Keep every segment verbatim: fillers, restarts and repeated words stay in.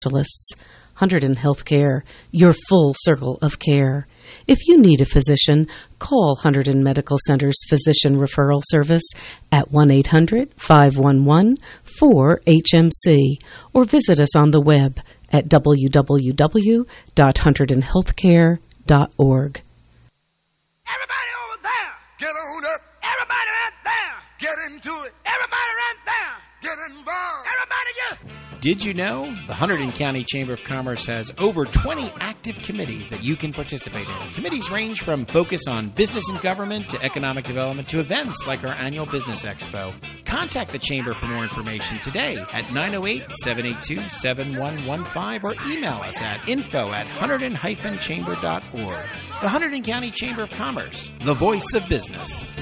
specialists. Hunterdon Healthcare, your full circle of care. If you need a physician, call Hunterdon Medical Center's Physician Referral Service at one eight hundred, five one one, four H M C or visit us on the web at w w w dot hunterdon healthcare dot org. Everybody over there, get on up. Everybody right there, get into it. Everybody right there, get involved. Everybody get... Did you know the Hunterdon County Chamber of Commerce has over twenty active committees that you can participate in? Committees range from focus on business and government to economic development to events like our annual Business Expo. Contact the Chamber for more information today at nine oh eight, seven eight two, seven one one five or email us at info at hunterdon dash chamber dot org. The Hunterdon County Chamber of Commerce, the voice of business.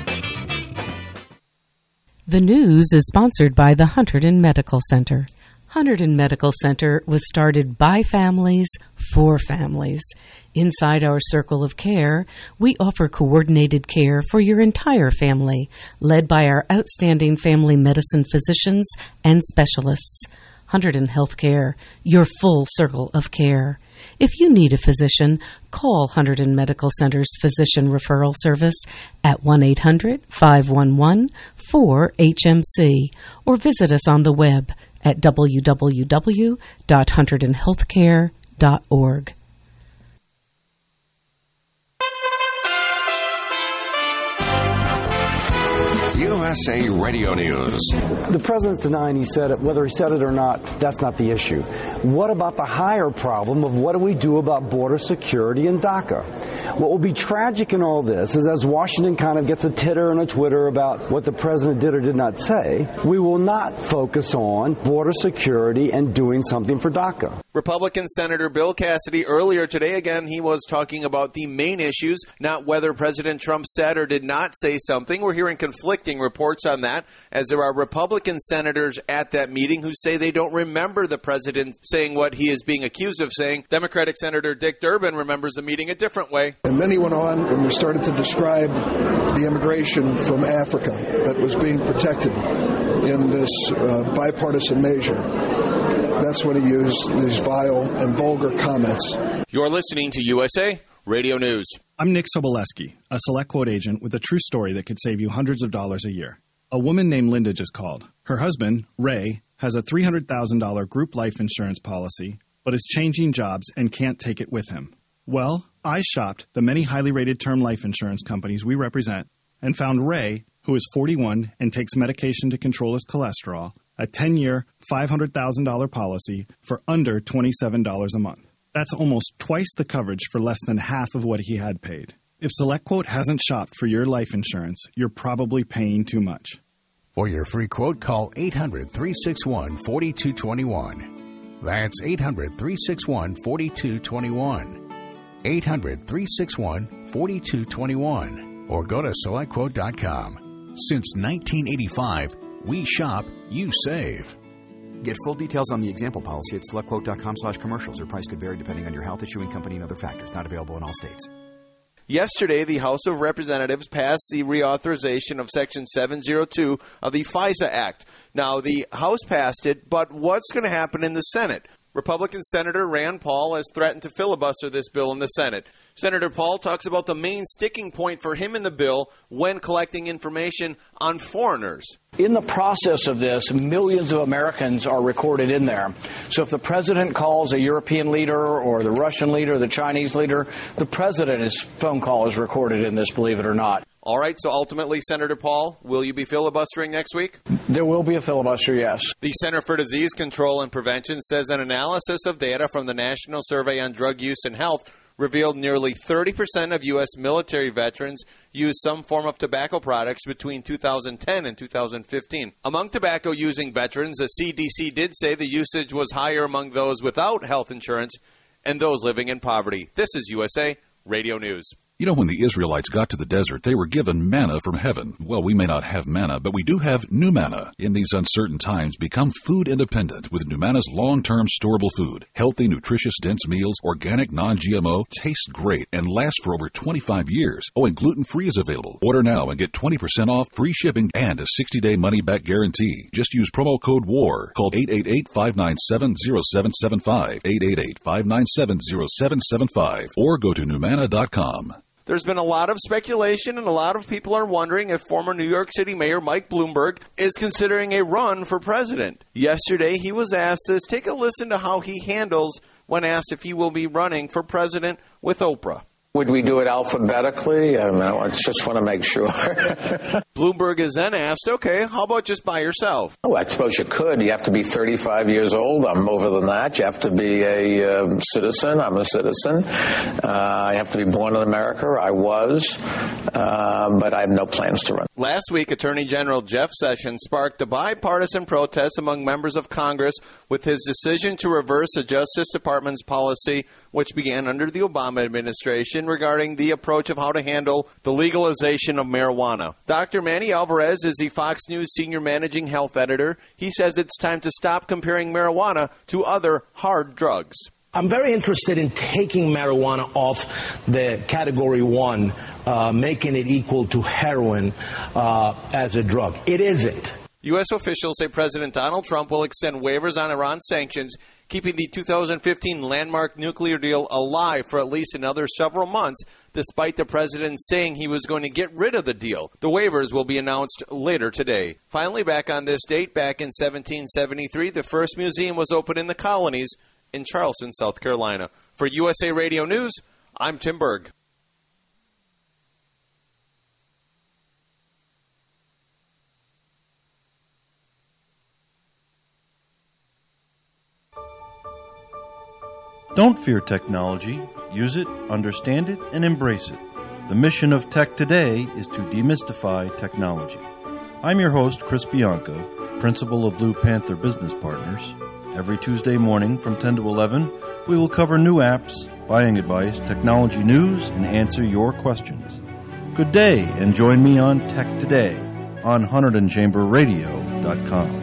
The news is sponsored by the Hunterdon Medical Center. Hunterdon Medical Center was started by families for families. Inside our circle of care, we offer coordinated care for your entire family, led by our outstanding family medicine physicians and specialists. Hunterdon Healthcare, your full circle of care. If you need a physician, call Hunterdon Medical Center's Physician Referral Service at one eight hundred, five one one, four H M C or visit us on the web at w w w dot hunterdon healthcare dot org. U S A Radio News. The president's denying he said it. Whether he said it or not, that's not the issue. What about the higher problem of what do we do about border security in DACA? What will be tragic in all this is as Washington kind of gets a titter and a twitter about what the president did or did not say, we will not focus on border security and doing something for DACA. Republican Senator Bill Cassidy earlier today, again, he was talking about the main issues, not whether President Trump said or did not say something. We're hearing conflicting reports on that, as there are Republican senators at that meeting who say they don't remember the president saying what he is being accused of saying. Democratic Senator Dick Durbin remembers the meeting a different way. And then he went on and we started to describe the immigration from Africa that was being protected in this uh, bipartisan measure. That's when he used these vile and vulgar comments. You're listening to U S A Radio News. I'm Nick Soboleski, a SelectQuote agent with a true story that could save you hundreds of dollars a year. A woman named Linda just called. Her husband, Ray, has a three hundred thousand dollars group life insurance policy, but is changing jobs and can't take it with him. Well, I shopped the many highly rated term life insurance companies we represent and found Ray, who is forty-one and takes medication to control his cholesterol, a ten-year, five hundred thousand dollars policy for under twenty-seven dollars a month. That's almost twice the coverage for less than half of what he had paid. If SelectQuote hasn't shopped for your life insurance, you're probably paying too much. For your free quote, call eight hundred, three six one, four two two one. That's eight hundred, three six one, four two two one. eight hundred, three six one, four two two one. Or go to select quote dot com. Since nineteen eighty-five, we shop, you save. Get full details on the example policy at selectquote dot com slash commercials. Your price could vary depending on your health, issuing company, and other factors. Not available in all states. Yesterday, the House of Representatives passed the reauthorization of Section seven oh two of the FISA Act. Now, the House passed it, but what's going to happen in the Senate? Republican Senator Rand Paul has threatened to filibuster this bill in the Senate. Senator Paul talks about the main sticking point for him in the bill when collecting information on foreigners. In the process of this, millions of Americans are recorded in there. So if the president calls a European leader or the Russian leader, the Chinese leader, the president's phone call is recorded in this, believe it or not. All right, so ultimately, Senator Paul, will you be filibustering next week? There will be a filibuster, yes. The Center for Disease Control and Prevention says an analysis of data from the National Survey on Drug Use and Health revealed nearly thirty percent of U S military veterans used some form of tobacco products between two thousand ten and two thousand fifteen. Among tobacco-using veterans, the C D C did say the usage was higher among those without health insurance and those living in poverty. This is U S A Radio News. You know, when the Israelites got to the desert, they were given manna from heaven. Well, we may not have manna, but we do have new manna. In these uncertain times, become food independent with Numana's long-term storable food. Healthy, nutritious, dense meals, organic, non-G M O, taste great, and last for over twenty-five years. Oh, and gluten-free is available. Order now and get twenty percent off, free shipping, and a sixty-day money-back guarantee. Just use promo code WAR. Call eight eight eight, five nine seven, zero seven seven five, eight eight eight, five nine seven, zero seven seven five, or go to Numana dot com. There's been a lot of speculation, and a lot of people are wondering if former New York City Mayor Mike Bloomberg is considering a run for president. Yesterday, he was asked this. Take a listen to how he handles when asked if he will be running for president with Oprah. Would we do it alphabetically? I mean, I just want to make sure. Bloomberg is then asked, okay, how about just by yourself? Oh, I suppose you could. You have to be thirty-five years old. I'm over than that. You have to be a uh, citizen. I'm a citizen. Uh, I have to be born in America. I was. Uh, but I have no plans to run. Last week, Attorney General Jeff Sessions sparked a bipartisan protest among members of Congress with his decision to reverse the Justice Department's policy, which began under the Obama administration, regarding the approach of how to handle the legalization of marijuana. Doctor Manny Alvarez is the Fox News senior managing health editor. He says it's time to stop comparing marijuana to other hard drugs. I'm very interested in taking marijuana off the category one, uh, making it equal to heroin uh, as a drug. It isn't. U S officials say President Donald Trump will extend waivers on Iran sanctions, keeping the two thousand fifteen landmark nuclear deal alive for at least another several months, despite the president saying he was going to get rid of the deal. The waivers will be announced later today. Finally, back on this date, back in seventeen seventy-three, the first museum was opened in the colonies in Charleston, South Carolina. For U S A Radio News, I'm Tim Berg. Don't fear technology. Use it, understand it, and embrace it. The mission of Tech Today is to demystify technology. I'm your host, Chris Bianco, principal of Blue Panther Business Partners. Every Tuesday morning from ten to eleven, we will cover new apps, buying advice, technology news, and answer your questions. Good day, and join me on Tech Today on Hunterdon Chamber Radio dot com.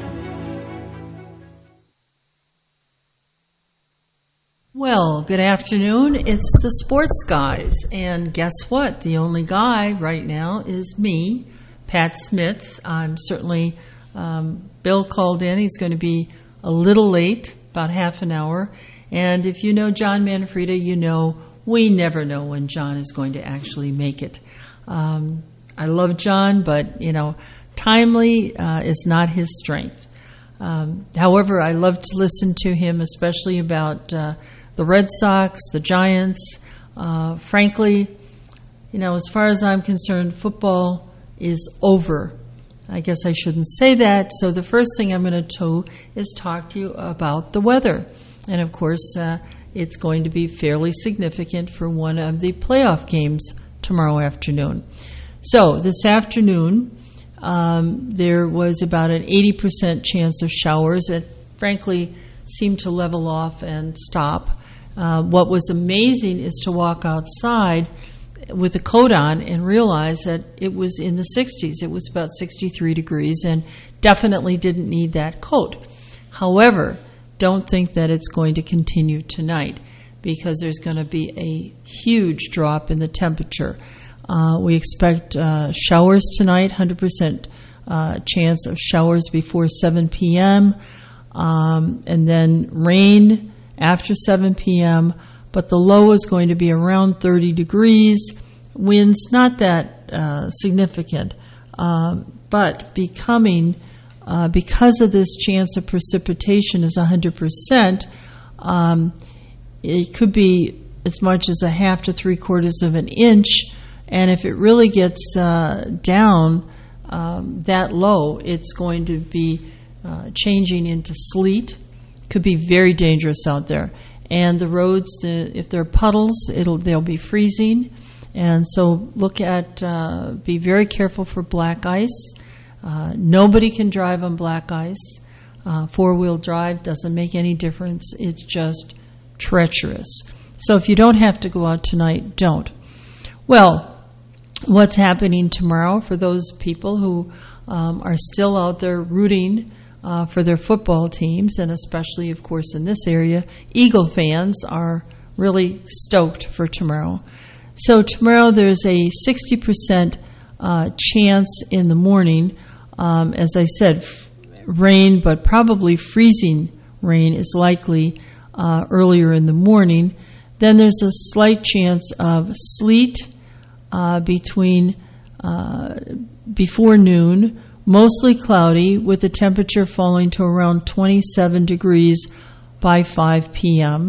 Well, good afternoon. It's the sports guys. And guess what? The only guy right now is me, Pat Smith. I'm certainly, um, Bill called in. He's going to be a little late, about half an hour. And if you know John Manfreda, you know we never know when John is going to actually make it. Um, I love John, but, you know, timely uh, is not his strength. Um, however, I love to listen to him, especially about uh, the Red Sox, the Giants. Uh, frankly, you know, as far as I'm concerned, football is over. I guess I shouldn't say that. So the first thing I'm going to do is talk to you about the weather. And, of course, uh, it's going to be fairly significant for one of the playoff games tomorrow afternoon. So this afternoon, um, there was about an eighty percent chance of showers. It, frankly, seemed to level off and stop. Uh, what was amazing is to walk outside with a coat on and realize that it was in the sixties. It was about sixty-three degrees and definitely didn't need that coat. However, don't think that it's going to continue tonight because there's going to be a huge drop in the temperature. Uh, we expect uh, showers tonight, one hundred percent uh, chance of showers before seven p.m., um, and then rain after seven p.m., but the low is going to be around thirty degrees. Winds not that uh, significant, um, but becoming, uh, because of this chance of precipitation is one hundred percent, um, it could be as much as a half to three quarters of an inch, and if it really gets uh, down um, that low, it's going to be uh, changing into sleet. Could be very dangerous out there. And the roads, the, if there are puddles, it'll they'll be freezing. And so look at, uh, be very careful for black ice. Uh, nobody can drive on black ice. Uh, four-wheel drive doesn't make any difference. It's just treacherous. So if you don't have to go out tonight, don't. Well, what's happening tomorrow for those people who um, are still out there rooting uh, for their football teams, and especially, of course, in this area, Eagle fans are really stoked for tomorrow. So tomorrow there's a sixty percent uh, chance in the morning. Um, as I said, f- rain, but probably freezing rain is likely uh, earlier in the morning. Then there's a slight chance of sleet uh, between uh, before noon, mostly cloudy, with the temperature falling to around twenty-seven degrees by five p.m.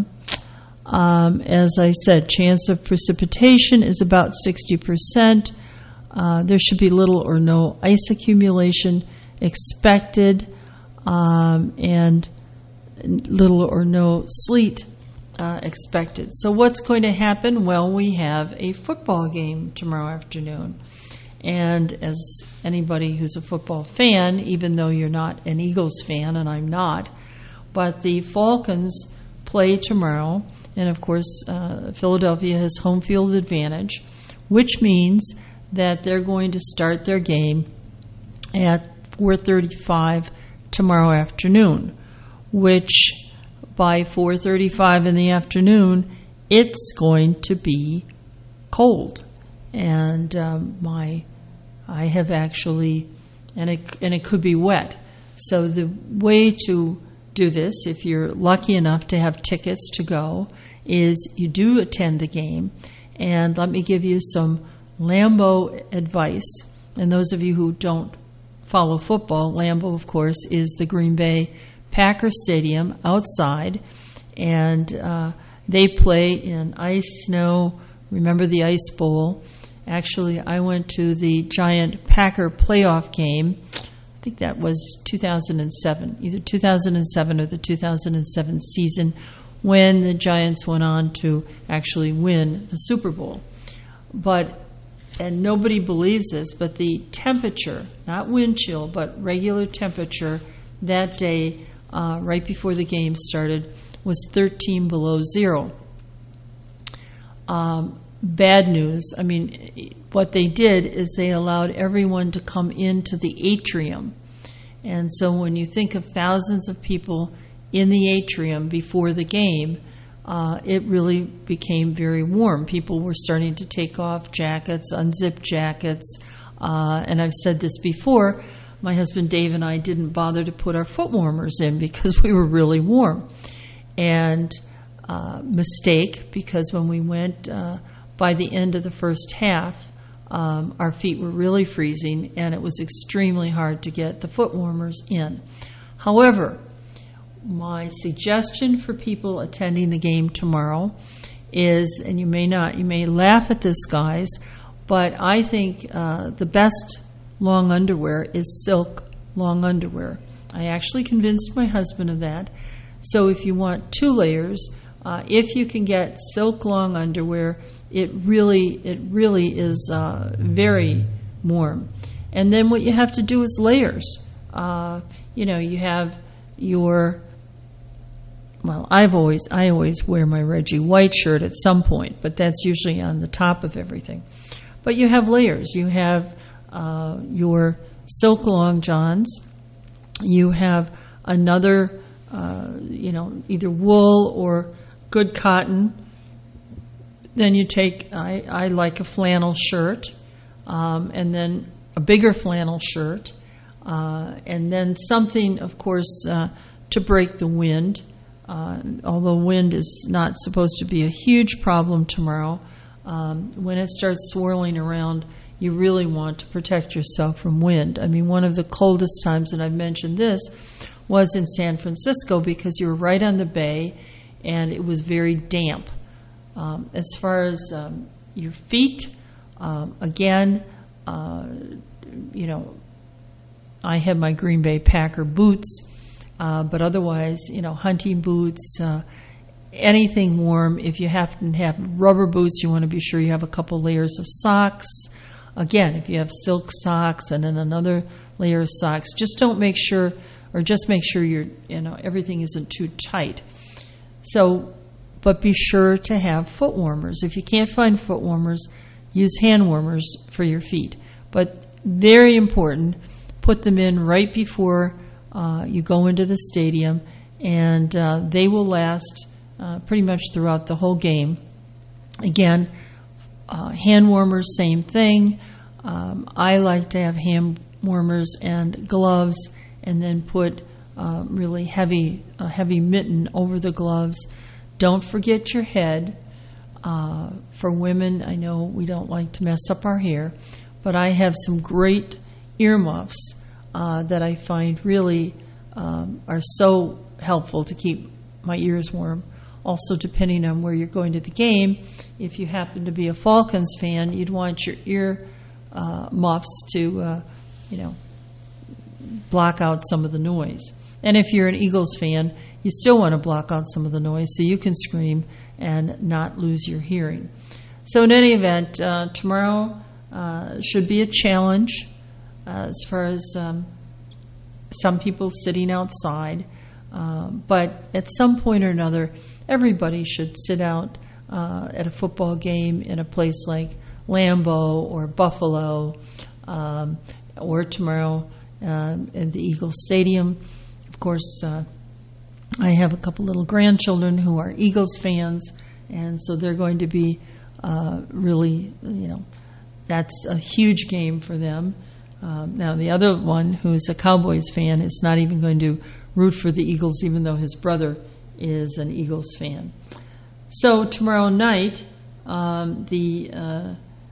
Um, as I said, chance of precipitation is about sixty percent. Uh, there should be little or no ice accumulation expected, um, and little or no sleet uh, expected. So what's going to happen? Well, we have a football game tomorrow afternoon. And as anybody who's a football fan, even though you're not an Eagles fan, and I'm not, but the Falcons play tomorrow. And, of course, uh, Philadelphia has home field advantage, which means that they're going to start their game at four thirty-five tomorrow afternoon, which by four thirty-five in the afternoon, it's going to be cold. And um, my, I have actually, and it, and it could be wet. So the way to do this, if you're lucky enough to have tickets to go, is you do attend the game. And let me give you some Lambeau advice. And those of you who don't follow football, Lambeau, of course, is the Green Bay Packer Stadium outside. And uh, they play in ice, snow. Remember the Ice Bowl. Actually, I went to the Giant Packer playoff game. I think that was two thousand seven, either two thousand seven or the two thousand seven season, when the Giants went on to actually win the Super Bowl. But, and nobody believes this, but the temperature, not wind chill, but regular temperature that day, uh, right before the game started, was thirteen below zero. Um, bad news. I mean, what they did is they allowed everyone to come into the atrium. And so when you think of thousands of people in the atrium before the game, uh, it really became very warm. People were starting to take off jackets, unzip jackets. Uh, and I've said this before, my husband Dave and I didn't bother to put our foot warmers in because we were really warm. And uh, mistake, because when we went uh, by the end of the first half, um, our feet were really freezing, and it was extremely hard to get the foot warmers in. However, my suggestion for people attending the game tomorrow is, and you may not, you may laugh at this, guys, but I think uh, the best long underwear is silk long underwear. I actually convinced my husband of that. So if you want two layers, uh, if you can get silk long underwear, it really, it really is uh, very warm. And then what you have to do is layers. Uh, you know, you have your, well, I've always, I always wear my Reggie White shirt at some point, but that's usually on the top of everything. But you have layers. You have uh, your silk long johns. You have another, uh, you know, either wool or good cotton. Then you take, I, I like a flannel shirt, um, and then a bigger flannel shirt, uh, and then something, of course, uh, to break the wind. Uh, although wind is not supposed to be a huge problem tomorrow, um, when it starts swirling around, you really want to protect yourself from wind. I mean, one of the coldest times, and I've mentioned this, was in San Francisco because you were right on the bay, and it was very damp. Um, as far as um, your feet, um, again, uh, you know, I have my Green Bay Packer boots, uh, but otherwise, you know, hunting boots, uh, anything warm. If you happen to have rubber boots, you want to be sure you have a couple layers of socks. Again, if you have silk socks and then another layer of socks, just don't make sure, or just make sure you're, you know, everything isn't too tight. So, but be sure to have foot warmers. If you can't find foot warmers, use hand warmers for your feet. But very important, put them in right before uh, you go into the stadium, and uh, they will last uh, pretty much throughout the whole game. Again, uh, hand warmers, same thing. Um, I like to have hand warmers and gloves, and then put uh, really heavy, a heavy mitten over the gloves. Don't forget your head. Uh, for women, I know we don't like to mess up our hair, but I have some great earmuffs uh, that I find really um, are so helpful to keep my ears warm. Also, depending on where you're going to the game, if you happen to be a Falcons fan, you'd want your ear uh, muffs to, uh, you know, block out some of the noise. And if you're an Eagles fan, you still want to block out some of the noise so you can scream and not lose your hearing. So in any event, uh, tomorrow uh, should be a challenge uh, as far as um, some people sitting outside. Uh, but at some point or another, everybody should sit out uh, at a football game in a place like Lambeau or Buffalo, um, or tomorrow uh, at the Eagles Stadium. Of course, uh, I have a couple little grandchildren who are Eagles fans, and so they're going to be uh, really, you know, that's a huge game for them. Um, now, the other one, who's a Cowboys fan, is not even going to root for the Eagles, even though his brother is an Eagles fan. So tomorrow night, um, the uh,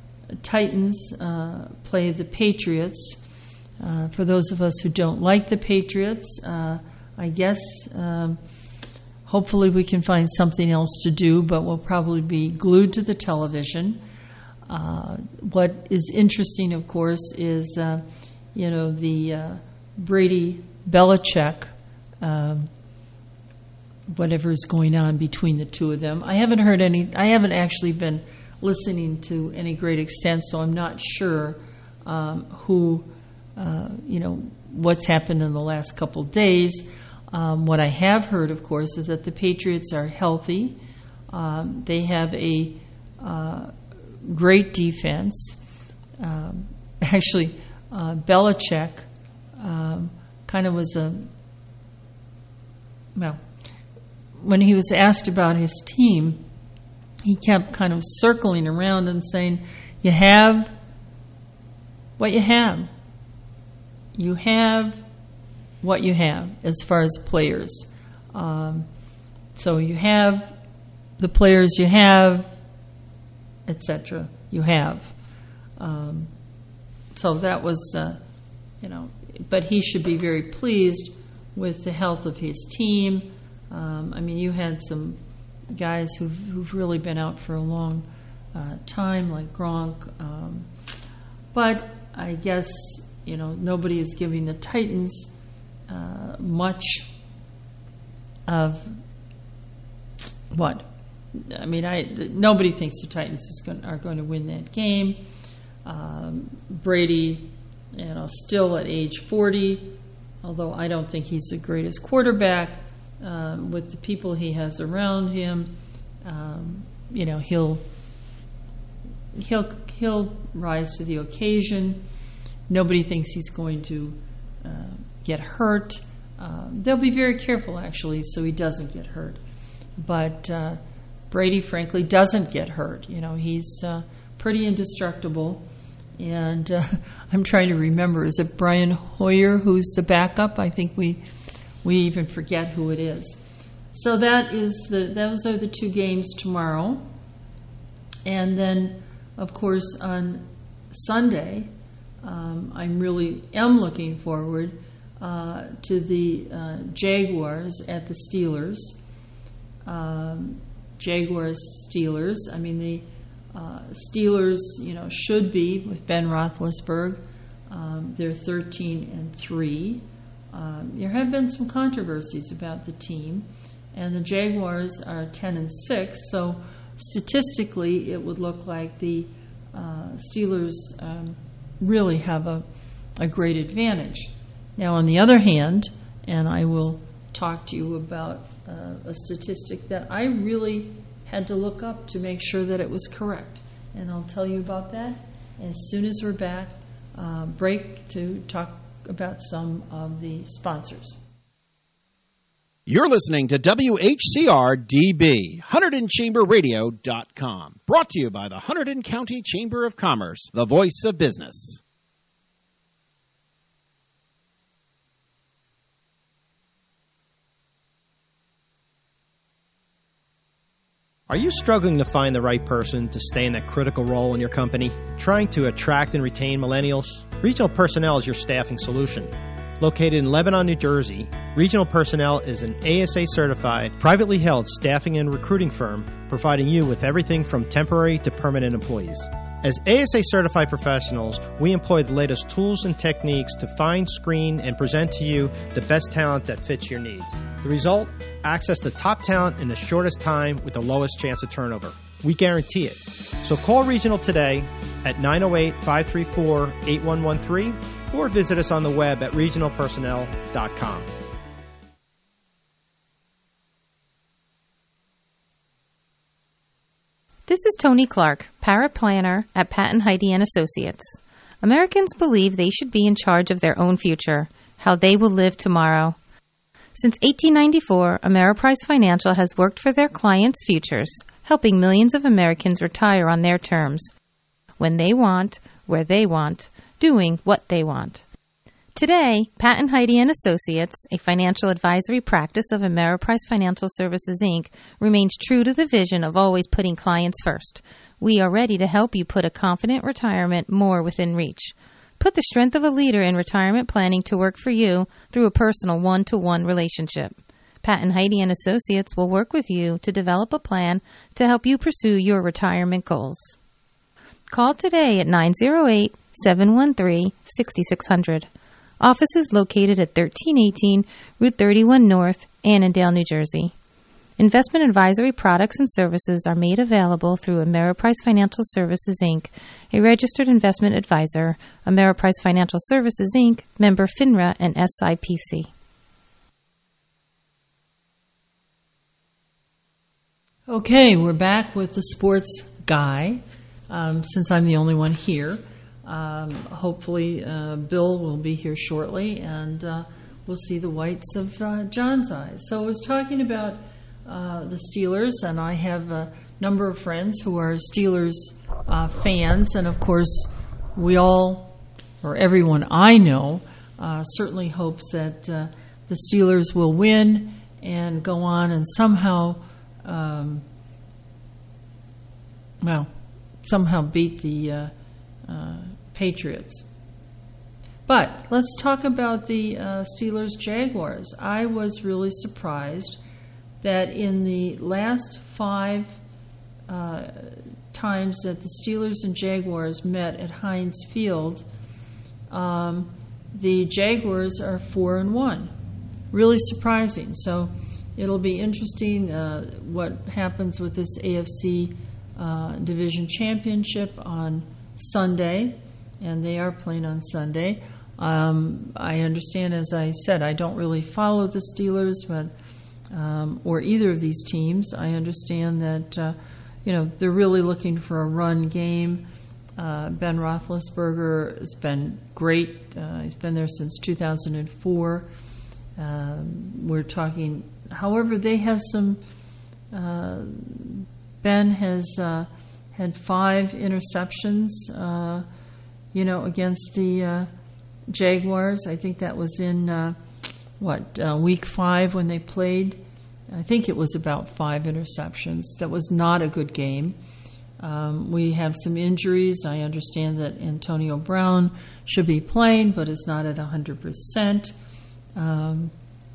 Titans uh, play the Patriots. Uh, for those of us who don't like the Patriots, uh, I guess um, hopefully we can find something else to do, but we'll probably be glued to the television. Uh, what is interesting, of course, is uh, you know the uh, Brady Belichick, um, whatever is going on between the two of them. I haven't heard any. I haven't actually been listening to any great extent, so I'm not sure um, who, uh, you know, what's happened in the last couple days. Um, what I have heard, of course, is that the Patriots are healthy. Um, they have a uh, great defense. Um, actually, uh, Belichick um, kind of was a, well, when he was asked about his team, he kept kind of circling around and saying, you have what you have. You have what you have as far as players. Um, so you have the players you have, et cetera. You have. Um, so that was, uh, you know, but he should be very pleased with the health of his team. Um, I mean, you had some guys who've, who've really been out for a long uh, time, like Gronk. Um, but I guess, you know, nobody is giving the Titans uh, much of what? I mean, I nobody thinks the Titans is going, are going to win that game. Um, Brady, you know, still at age forty, although I don't think he's the greatest quarterback. Um, with the people he has around him, um, you know, he'll he'll he'll rise to the occasion. Nobody thinks he's going to uh, get hurt. Uh, they'll be very careful, actually, so he doesn't get hurt. But uh, Brady, frankly, doesn't get hurt. You know, he's uh, pretty indestructible. And uh, I'm trying to remember, is it Brian Hoyer who's the backup? I think we we even forget who it is. So that is the those are the two games tomorrow. And then, of course, on Sunday, um, I'm really am looking forward uh, to the uh, Jaguars at the Steelers. Um, Jaguars, Steelers. I mean, the uh, Steelers, you know, should be with Ben Roethlisberger. Um, they're thirteen and three. Um, there have been some controversies about the team, and the Jaguars are ten and six. So statistically, it would look like the uh, Steelers um, really have a, a great advantage. Now, on the other hand, and I will talk to you about uh, a statistic that I really had to look up to make sure that it was correct. and I'll tell you about that as soon as we're back. Uh, break to talk about some of the sponsors. You're listening to W H C R D B, Hunterdon Chamber Radio dot com. Brought to you by the Hunterdon County Chamber of Commerce, the voice of business. Are you struggling to find the right person to stay in that critical role in your company? Trying to attract and retain millennials? Regional Personnel is your staffing solution. Located in Lebanon, New Jersey, Regional Personnel is an A S A-certified, privately held staffing and recruiting firm providing you with everything from temporary to permanent employees. As A S A-certified professionals, we employ the latest tools and techniques to find, screen, and present to you the best talent that fits your needs. The result? Access to top talent in the shortest time with the lowest chance of turnover. We guarantee it. So call Regional today at nine oh eight, five three four, eight one one three or visit us on the web at regional personnel dot com. This is Tony Clark, paraplanner at Patton Heide and Associates. Americans believe they should be in charge of their own future, how they will live tomorrow. Since eighteen ninety-four, Ameriprise Financial has worked for their clients' futures, helping millions of Americans retire on their terms, when they want, where they want, doing what they want. Today, Patton Heide and Associates, a financial advisory practice of Ameriprise Financial Services, Incorporated, remains true to the vision of always putting clients first. We are ready to help you put a confident retirement more within reach. Put the strength of a leader in retirement planning to work for you through a personal one-to-one relationship. Patton Heide and Associates will work with you to develop a plan to help you pursue your retirement goals. Call today at nine oh eight, seven one three, six six zero zero. Office is located at thirteen eighteen Route thirty-one North, Annandale, New Jersey. Investment advisory products and services are made available through Ameriprise Financial Services, Incorporated, a registered investment advisor, Ameriprise Financial Services, Incorporated, member FINRA and S I P C. Okay, we're back with the sports guy, um, since I'm the only one here. Um, hopefully uh, Bill will be here shortly, and uh, we'll see the whites of uh, John's eyes. So I was talking about uh, the Steelers, and I have a number of friends who are Steelers uh, fans, and of course we all, or everyone I know, uh, certainly hopes that uh, the Steelers will win and go on and somehow, um, well, somehow beat the uh, uh, Patriots. But let's talk about the uh, Steelers-Jaguars. I was really surprised that in the last five uh, times that the Steelers and Jaguars met at Heinz Field, um, the Jaguars are four and one. Really surprising. So it'll be interesting uh, what happens with this A F C uh, Division Championship on Sunday. And they are playing on Sunday. Um, I understand, as I said, I don't really follow the Steelers, but um, or either of these teams. I understand that uh, you know they're really looking for a run game. Uh, Ben Roethlisberger has been great. Uh, he's been there since two thousand four. Um, we're talking, however, they have some. Uh, Ben has uh, had five interceptions. Uh, You know, against the uh, Jaguars. I think that was in, uh, what, uh, week five when they played. I think it was about five interceptions. That was not a good game. Um, we have some injuries. I understand that Antonio Brown should be playing, but is not at one hundred percent. Um,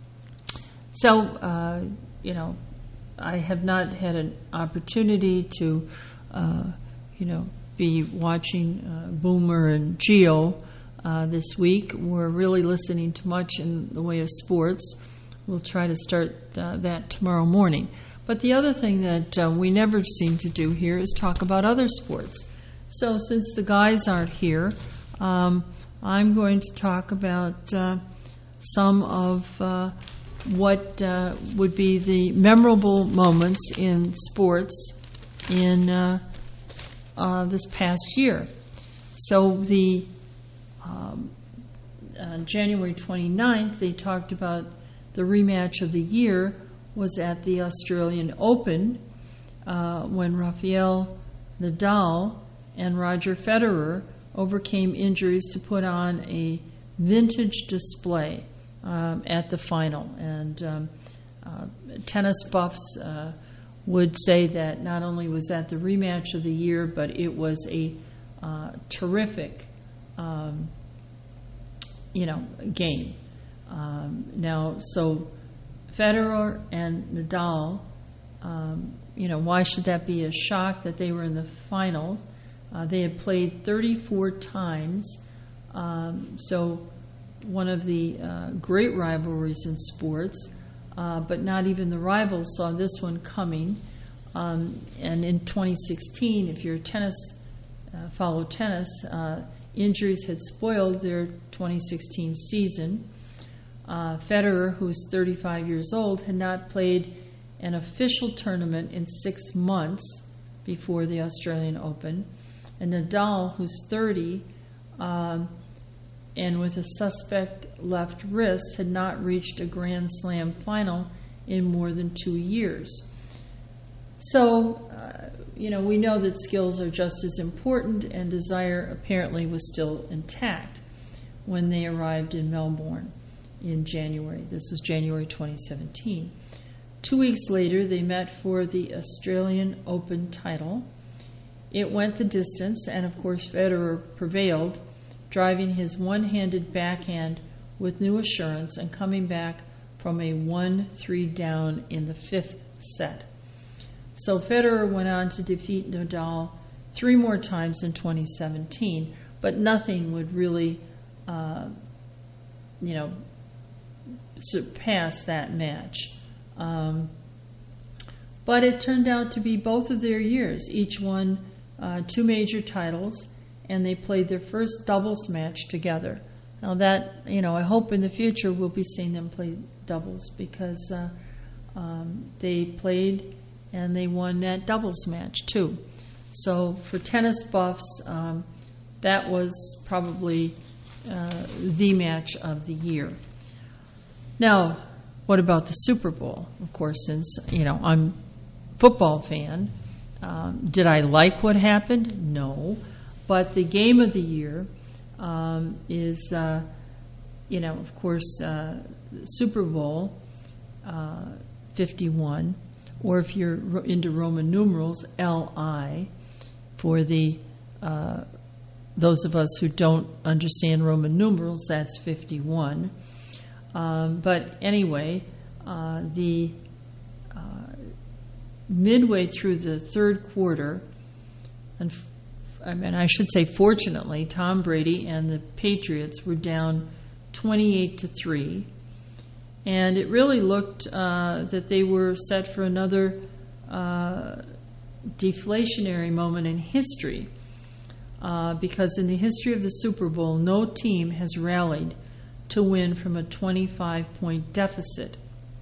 so, uh, you know, I have not had an opportunity to, uh, you know, be watching uh, Boomer and Geo uh, this week. We're really listening to much in the way of sports. We'll try to start uh, that tomorrow morning. But the other thing that uh, we never seem to do here is talk about other sports. So since the guys aren't here, um, I'm going to talk about uh, some of uh, what uh, would be the memorable moments in sports in uh, uh, this past year. So the um, on January twenty-ninth, they talked about the rematch of the year was at the Australian Open uh, when Rafael Nadal and Roger Federer overcame injuries to put on a vintage display um, at the final. And um, uh, tennis buffs uh, would say that not only was that the rematch of the year, but it was a uh, terrific, um, you know, game. Um, now, so Federer and Nadal, um, you know, why should that be a shock that they were in the final? Uh, they had played thirty-four times, um, so one of the uh, great rivalries in sports, uh, but not even the rivals saw this one coming. Um, and in twenty sixteen, if you're a tennis, uh, follow tennis, uh, injuries had spoiled their twenty sixteen season. Uh, Federer, who's thirty-five years old, had not played an official tournament in six months before the Australian Open. And Nadal, who's thirty, um, and with a suspect left wrist, had not reached a Grand Slam final in more than two years. So, uh, you know, we know that skills are just as important, and desire apparently was still intact when they arrived in Melbourne in January. This was January twenty seventeen. Two weeks later, they met for the Australian Open title. It went the distance, and of course Federer prevailed, driving his one-handed backhand with new assurance and coming back from a one three down in the fifth set. So Federer went on to defeat Nadal three more times in twenty seventeen, but nothing would really, uh, you know, surpass that match. Um, but it turned out to be both of their years. Each won uh, two major titles, and they played their first doubles match together. Now that, you know, I hope in the future we'll be seeing them play doubles, because uh, um, they played and they won that doubles match too. So for tennis buffs, um, that was probably uh, the match of the year. Now, what about the Super Bowl? Of course, since, you know, I'm a football fan, um, did I like what happened? No. But the game of the year um, is, uh, you know, of course, uh, Super Bowl uh, fifty-one, or if you're into Roman numerals, L I, for the uh, those of us who don't understand Roman numerals, that's fifty-one. Um, but anyway, uh, the uh, midway through the third quarter, and f- I mean, I should say, fortunately, Tom Brady and the Patriots were down twenty-eight to three, and it really looked uh, that they were set for another uh, deflationary moment in history, uh, because in the history of the Super Bowl, no team has rallied to win from a twenty-five point deficit.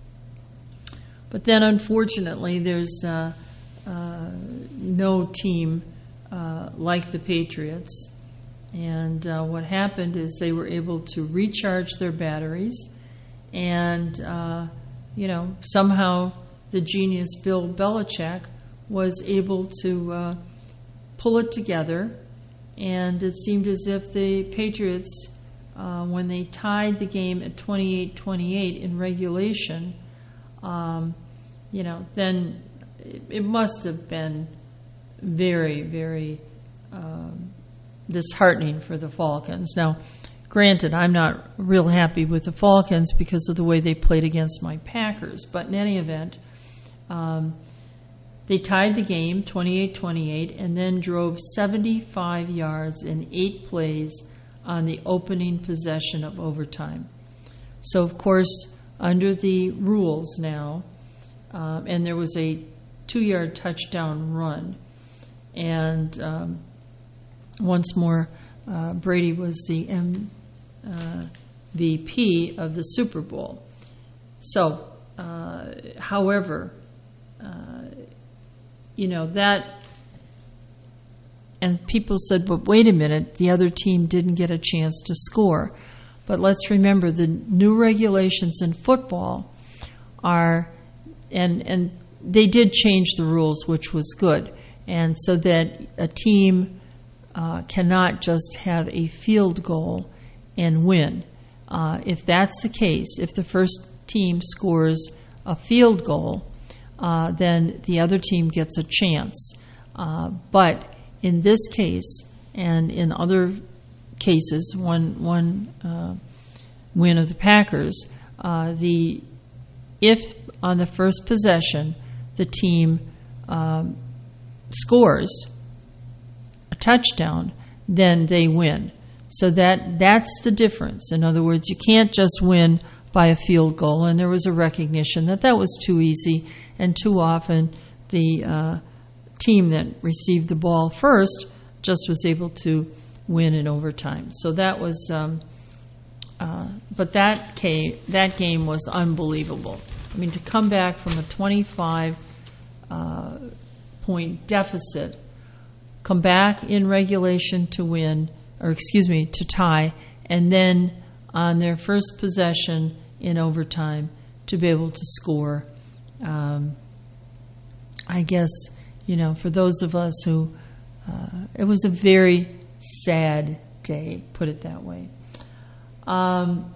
But then, unfortunately, there's uh, uh, no team uh, like the Patriots. And uh, what happened is they were able to recharge their batteries, and, uh, you know, somehow the genius Bill Belichick was able to uh, pull it together, and it seemed as if the Patriots, Uh, when they tied the game at twenty-eight twenty-eight in regulation, um, you know, then it, it must have been very, very um, disheartening for the Falcons. Now, granted, I'm not real happy with the Falcons because of the way they played against my Packers, but in any event, um, they tied the game twenty-eight twenty-eight and then drove seventy-five yards in eight plays on the opening possession of overtime. So, of course, under the rules now, um, and there was a two-yard touchdown run, and um, once more, uh, Brady was the M V P of the Super Bowl. So, uh, however, uh, you know, that and people said, but wait a minute, the other team didn't get a chance to score. But let's remember the new regulations in football are, and and they did change the rules, which was good, and so that a team uh, cannot just have a field goal and win. Uh, if that's the case, if the first team scores a field goal, uh, then the other team gets a chance. Uh, but in this case, and in other cases, one one uh, win of the Packers, uh, the if on the first possession the team um, scores a touchdown, then they win. So that that's the difference. In other words, you can't just win by a field goal, and there was a recognition that that was too easy, and too often the uh, team that received the ball first just was able to win in overtime. So that was, um, uh, but that came, that game was unbelievable. I mean, to come back from a twenty-five uh, point deficit, come back in regulation to win, or excuse me, to tie, and then on their first possession in overtime to be able to score. Um, I guess, you know, for those of us who, uh, it was a very sad day, put it that way. Um,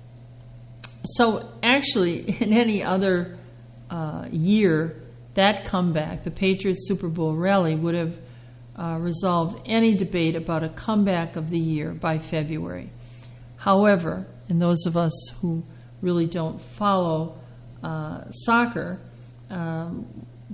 so actually, in any other uh, year, that comeback, the Patriots Super Bowl rally, would have uh, resolved any debate about a comeback of the year by February. However, and those of us who really don't follow uh, soccer, um,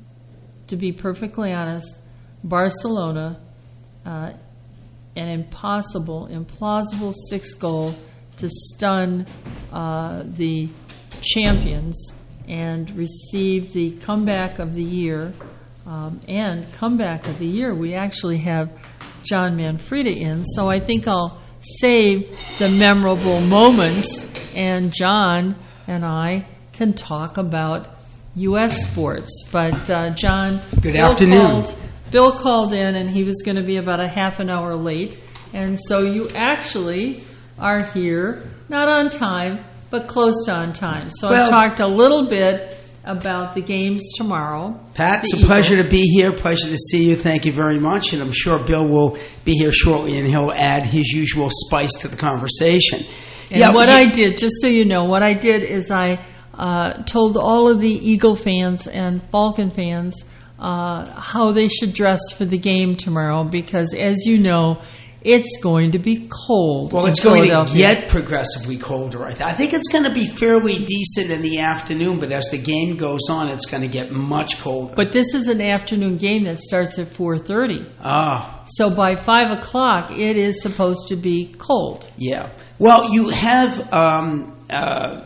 to be perfectly honest, Barcelona, uh, an impossible, implausible sixth goal to stun uh, the champions and receive the comeback of the year. Um, and comeback of the year, we actually have John Manfreda in, so I think I'll save the memorable moments, and John and I can talk about U S sports. But uh, John, good Bill afternoon. Called, Bill called in, and he was going to be about a half an hour late, and so you actually are here, not on time, but close to on time. So Well- I've talked a little bit about the games tomorrow. Pat, it's The a pleasure Eagles. to be here. Pleasure to see you. Thank you very much. And I'm sure Bill will be here shortly, and he'll add his usual spice to the conversation. And Yeah, what you- I did, just so you know, what I did is I uh, told all of the Eagle fans and Falcon fans uh, how they should dress for the game tomorrow, because as you know, it's going to be cold. Well, in it's going to Philadelphia. get progressively colder. I, th- I think it's going to be fairly decent in the afternoon, but as the game goes on, it's going to get much colder. But this is an afternoon game that starts at four thirty. Ah, So by five o'clock, it is supposed to be cold. yeah. Well, you have um, uh,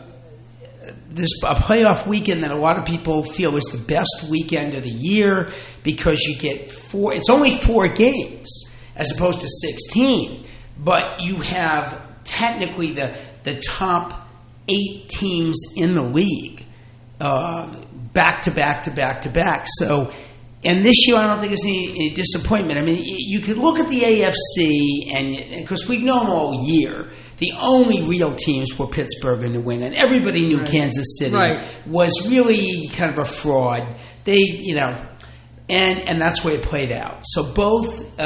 this a playoff weekend that a lot of people feel is the best weekend of the year because you get four. It's only four games as opposed to sixteen, but you have technically the the top eight teams in the league uh, back to back to back to back. So, and this year I don't think there's any, any disappointment. I mean, y- you could look at the A F C, and because we've known all year, the only real teams were Pittsburgh and New England. Everybody knew Right. Kansas City Right. was really kind of a fraud. They, you know. And and that's the way it played out. So both uh,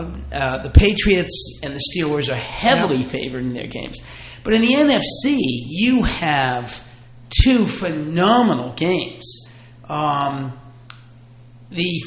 uh, the Patriots and the Steelers are heavily Yep. favored in their games. But in the N F C, you have two phenomenal games. Um, the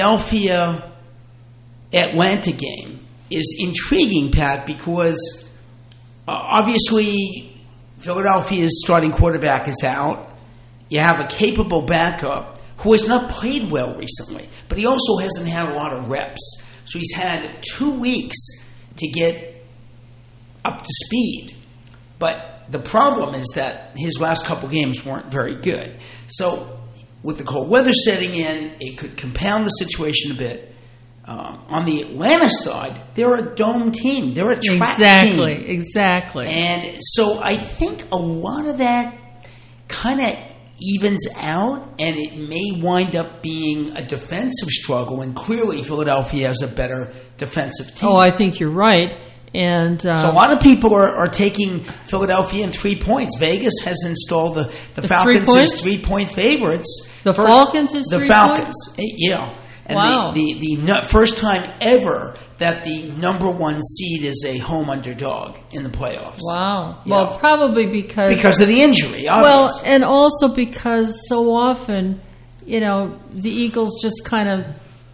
Philadelphia-Atlanta game is intriguing, Pat, because uh, obviously Philadelphia's starting quarterback is out. You have a capable backup who has not played well recently, but he also hasn't had a lot of reps. So he's had two weeks to get up to speed. But the problem is that his last couple games weren't very good. So with the cold weather setting in, it could compound the situation a bit. Um, on the Atlanta side, they're a dome team. They're a track Exactly, team. exactly. And so I think a lot of that kind of evens out, and it may wind up being a defensive struggle. And clearly, Philadelphia has a better defensive team. Oh, I think you're right. And um, so a lot of people are, are taking Philadelphia in three points. Vegas has installed the, the, the Falcons three as three-point favorites. The for, Falcons is the three Falcons, points? yeah. And wow. the, the, the no, first time ever that the number one seed is a home underdog in the playoffs. Wow. Yeah. Well, probably because... Because of the injury, obviously. Well, and also because so often, you know, the Eagles just kind of,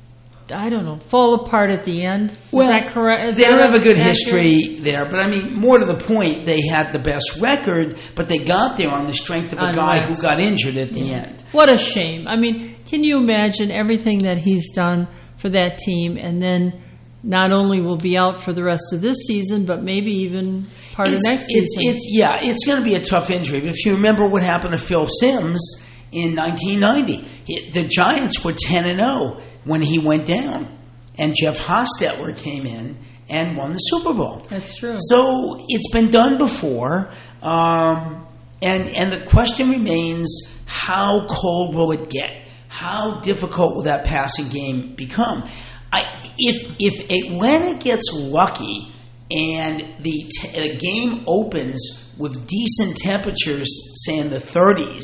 I don't know, fall apart at the end. Is well, that correct? Is they that don't have a good accurate? history there. But, I mean, more to the point, they had the best record, but they got there on the strength of a On guy Wentz. who got injured at the Yeah. end. What a shame. I mean, can you imagine everything that he's done for that team, and then not only will be out for the rest of this season, but maybe even part It's, of next it's, season? it's, yeah, it's going to be a tough injury. But if you remember what happened to Phil Simms in nineteen ninety, he, the Giants were ten and oh when he went down. And Jeff Hostetler came in and won the Super Bowl. That's true. So it's been done before. Um, and, and the question remains, how cold will it get? How difficult will that passing game become? I, if if Atlanta gets lucky and the, t- the game opens with decent temperatures, say in the thirties,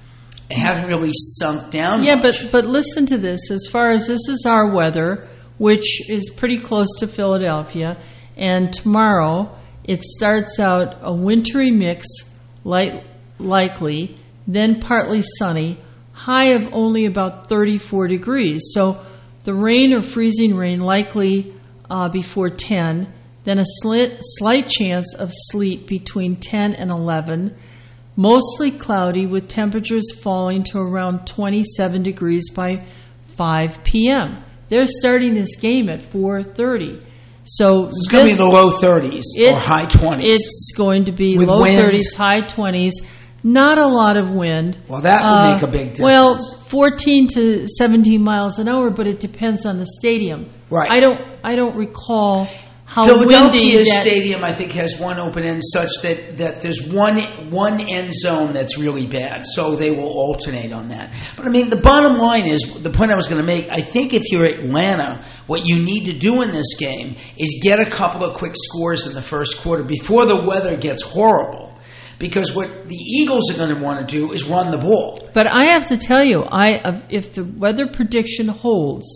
it haven't really sunk down Yeah, much. but but listen to this. As far as this is our weather, which is pretty close to Philadelphia, and tomorrow it starts out a wintry mix, light likely, then partly sunny, high of only about thirty-four degrees. So the rain or freezing rain likely uh, before ten, then a slight, slight chance of sleet between ten and eleven, mostly cloudy with temperatures falling to around twenty-seven degrees by five p.m. They're starting this game at four thirty. So it's going to be in the low thirties or high twenties. It's going to be With low wind. thirties, high twenties. Not a lot of wind. Well, that would Uh, make a big difference. Well, fourteen to seventeen miles an hour, but it depends on the stadium. Right. I don't. I don't recall how windy Philadelphia that. Stadium, I think, has one open end such that, that there's one one end zone that's really bad, so they will alternate on that. But I mean, the bottom line is the point I was going to make. I think if you're Atlanta, what you need to do in this game is get a couple of quick scores in the first quarter before the weather gets horrible. Because what the Eagles are going to want to do is run the ball. But I have to tell you, I uh, if the weather prediction holds,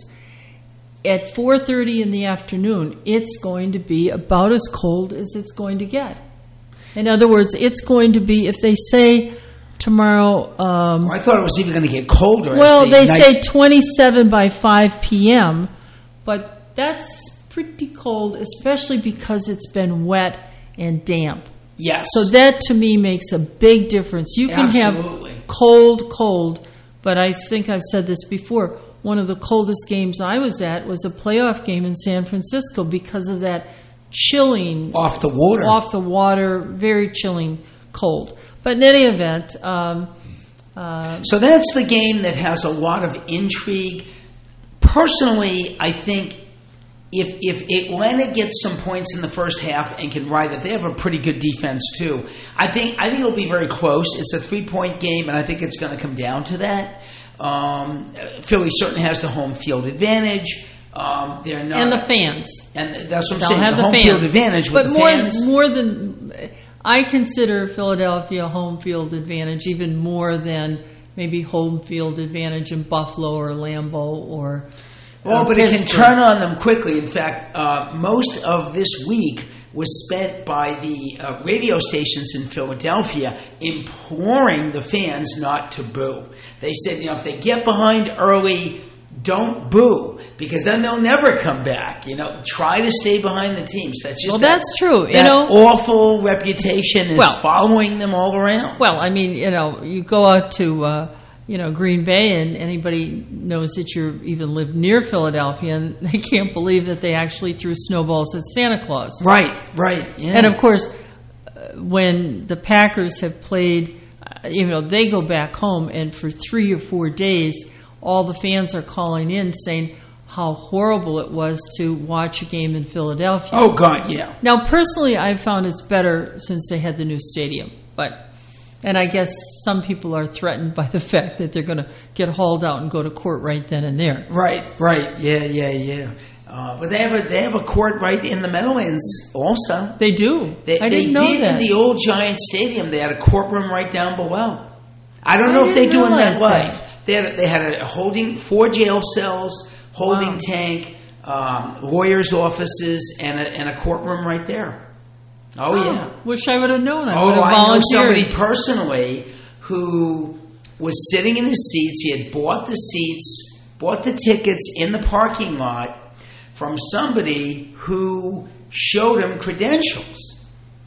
at four thirty in the afternoon, it's going to be about as cold as it's going to get. In other words, it's going to be, if they say tomorrow... Um, well, I thought it was even going to get colder. Well, as the they night- say twenty-seven by five p.m., but that's pretty cold, especially because it's been wet and damp. Yes. So that, to me, makes a big difference. You can Absolutely. have cold, cold, but I think I've said this before. One of the coldest games I was at was a playoff game in San Francisco because of that chilling... Off the water. Off the water, very chilling cold. But in any event... Um, uh, So that's the game that has a lot of intrigue. Personally, I think if if Atlanta gets some points in the first half and can ride it, they have a pretty good defense too. I think I think it'll be very close. It's a three-point game, and I think it's going to come down to that. Um, Philly certainly has the home field advantage. Um, they're not, and the fans. And that's what I'm They'll saying. have the the home fans. field advantage with but the more, fans. more than... I consider Philadelphia home field advantage even more than maybe home field advantage in Buffalo or Lambeau or... Well, uh, but it can Pittsburgh. turn on them quickly. In fact, uh, most of this week was spent by the uh, radio stations in Philadelphia imploring the fans not to boo. They said, you know, if they get behind early, don't boo, because then they'll never come back. You know, try to stay behind the teams. That's just Well, that, that's true. You that know, awful reputation is Well- following them all around. Well, I mean, you know, you go out to, uh, you know, Green Bay, and anybody knows that you even live near Philadelphia, and they can't believe that they actually threw snowballs at Santa Claus. Right, right. Yeah. And of course, uh, when the Packers have played, uh, you know, they go back home, and for three or four days, all the fans are calling in saying how horrible it was to watch a game in Philadelphia. Oh, God, yeah. Now, personally, I've found it's better since they had the new stadium, but And I guess some people are threatened by the fact that they're going to get hauled out and go to court right then and there. Right, right, yeah, yeah, yeah. Uh, but they have a they have a court right in the Meadowlands also. They do. They, I they didn't know did that. in the old Giant Stadium. They had a courtroom right down below. I don't I know if they didn't do in realize MetLife. that. They had they had a holding four jail cells, holding Wow. tank, um, lawyers' offices, and a, and a courtroom right there. Oh, Oh, yeah. Wish I would have known. I Oh, would have I know volunteered. somebody personally who was sitting in his seats. He had bought the seats, bought the tickets in the parking lot from somebody who showed him credentials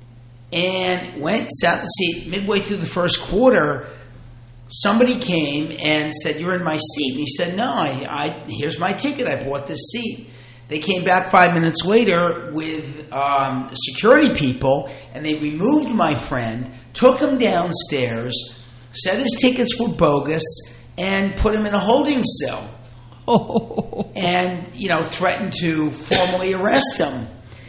and went, sat in the seat. Midway through the first quarter, somebody came and said, "You're in my seat." And he said, "No, I, I here's my ticket. I bought this seat." They came back five minutes later with um, security people, and they removed my friend, took him downstairs, said his tickets were bogus, and put him in a holding cell. Oh. And, you know, threatened to formally arrest him.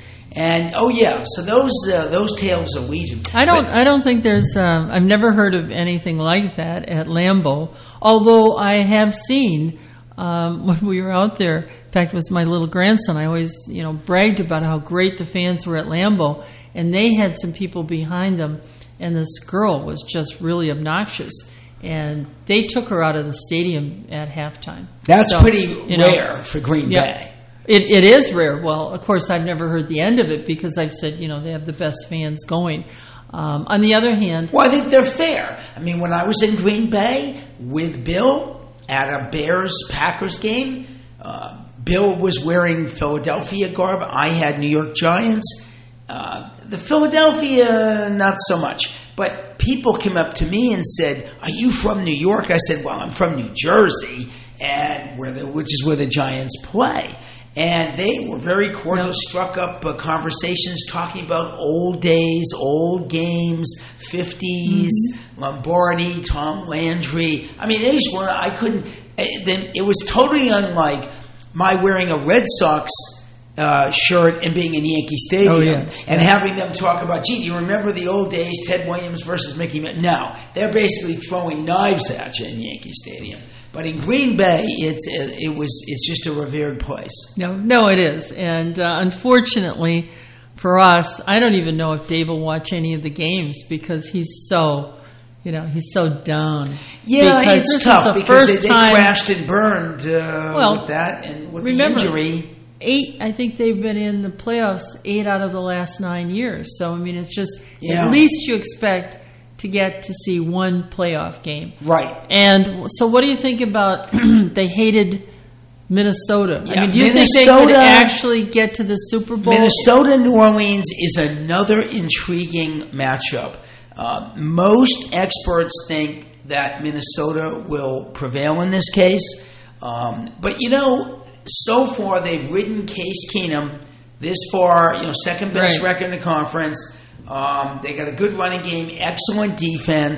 And, oh, yeah, so those uh, those tales are legion. I don't. But- I don't think there's. Um, I've never heard of anything like that at Lambeau. Although I have seen um, when we were out there. In fact, it was my little grandson. I always, you know, bragged about how great the fans were at Lambeau, and they had some people behind them, and this girl was just really obnoxious. And they took her out of the stadium at halftime. That's So, pretty you know, rare for Green yeah. Bay. It, it is rare. Well, of course, I've never heard the end of it because I've said, you know, they have the best fans going. Um, on the other hand... Well, I think they're fair. I mean, when I was in Green Bay with Bill at a Bears-Packers game, uh, Bill was wearing Philadelphia garb. I had New York Giants. Uh, the Philadelphia, not so much. But people came up to me and said, "Are you from New York?" I said, "Well, I'm from New Jersey, and where the, which is where the Giants play." And they were very cordial, Yep. struck up uh, conversations talking about old days, old games, fifties, Mm-hmm. Lombardi, Tom Landry. I mean, they just were, I couldn't, eh, then it was totally unlike my wearing a Red Sox uh, shirt and being in Yankee Stadium Oh, yeah. and Yeah. having them talk about, gee, do you remember the old days, Ted Williams versus Mickey Mantle? No, they're basically throwing knives at you in Yankee Stadium. But in Green Bay, it, it, it was it's just a revered place. No, no, it is. And uh, unfortunately for us, I don't even know if Dave will watch any of the games because he's so, you know, he's so down. Yeah, because it's this tough is the because they, first they time, crashed and burned uh, Well, with that and with remember, the injury. Eight, I think they've been in the playoffs eight out of the last nine years. So, I mean, it's just, Yeah. at least you expect to get to see one playoff game. Right. And so what do you think about they hated Minnesota? Yeah, I mean, do you think they Minnesota- could actually get to the Super Bowl? Minnesota New Orleans is another intriguing matchup. Uh, most experts think that Minnesota will prevail in this case. Um, but, you know, so far they've ridden Case Keenum this far, you know, second best Right. record in the conference. Um, they got a good running game, excellent defense.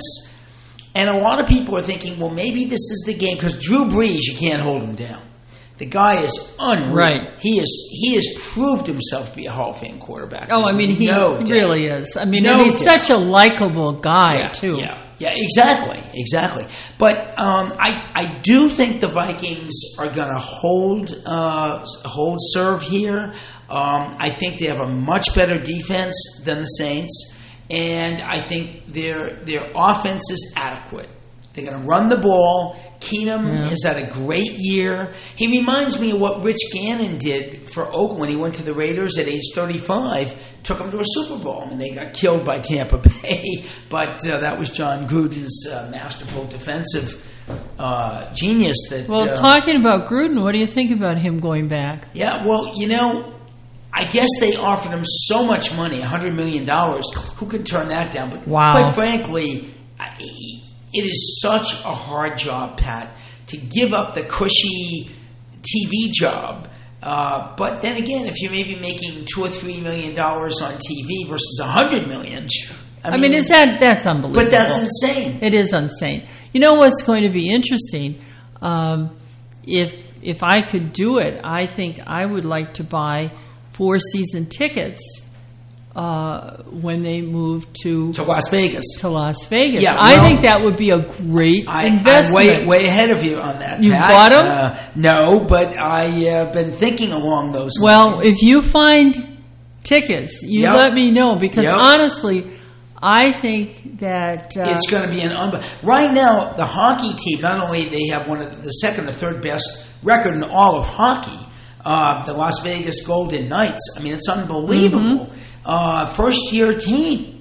And a lot of people are thinking, well, maybe this is the game because Drew Brees, you can't hold him down. The guy is unreal. Right. He is. He has proved himself to be a Hall of Fame quarterback. Oh, I There's mean, he no doubt. really is. I mean, No and he's doubt. such a likable guy, Yeah, too. Yeah, yeah, exactly, exactly. But um, I, I do think the Vikings are going to hold, uh, hold serve here. Um, I think they have a much better defense than the Saints, and I think their their offense is adequate. They're going to run the ball. Keenum Yeah. has had a great year. He reminds me of what Rich Gannon did for Oakland when he went to the Raiders at age thirty-five, took them to a Super Bowl, and they got killed by Tampa Bay. But uh, that was John Gruden's uh, masterful defensive uh, genius. That Well, uh, talking about Gruden, what do you think about him going back? yeah, well, you know, I guess they offered him so much money, one hundred million dollars. Who could turn that down? But Wow. quite frankly, I, it is such a hard job, Pat, to give up the cushy T V job. Uh, but then again, if you're maybe making two or three million dollars on T V versus a hundred million, I, I mean, is that that's unbelievable? But that's insane. It is insane. You know what's going to be interesting? Um, if if I could do it, I think I would like to buy four season tickets uh, when they moved to to Las Vegas. To Las Vegas, yeah, I well, think that would be a great I, investment. I'm way way ahead of you on that. You Pat. bought them? Uh, no, but I have uh, been thinking along those lines. Well, if you find tickets, you Yep. let me know because Yep. honestly, I think that uh, it's going to be an unbe- right now. The hockey team, not only they have one of the second or third best record in all of hockey, uh, the Las Vegas Golden Knights. I mean, it's unbelievable. Mm-hmm. Uh, first year team,